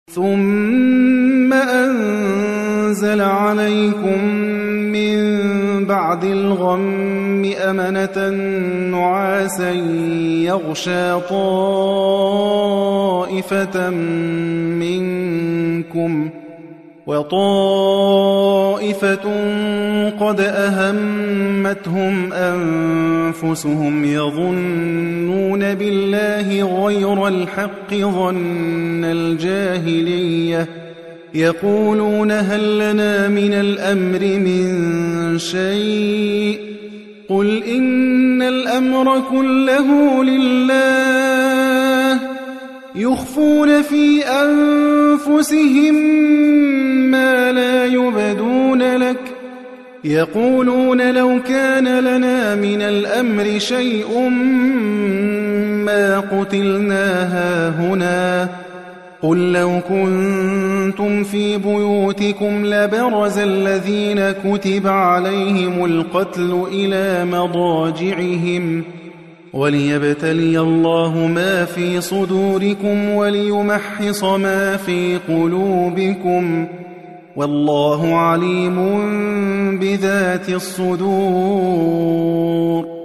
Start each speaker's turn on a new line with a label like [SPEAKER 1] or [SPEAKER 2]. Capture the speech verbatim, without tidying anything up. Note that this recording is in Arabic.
[SPEAKER 1] ثم أنزل عليكم من بعد الغم أمنة نعاسا يغشى طائفة منكم وطائفة قد أهمتهم أنفسهم يظنون بالله غير الحق ظن الجاهلية يقولون هل لنا من الأمر من شيء قل إن الأمر كله لله يخفون في أنفسهم ما لا يبدون لك يقولون لو كان لنا من الأمر شيء ما قتلنا هاهنا قل لو كنتم في بيوتكم لبرز الذين كتب عليهم القتل إلى مضاجعهم وليبتلي الله ما في صدوركم وليمحص ما في قلوبكم والله عليم بذات الصدور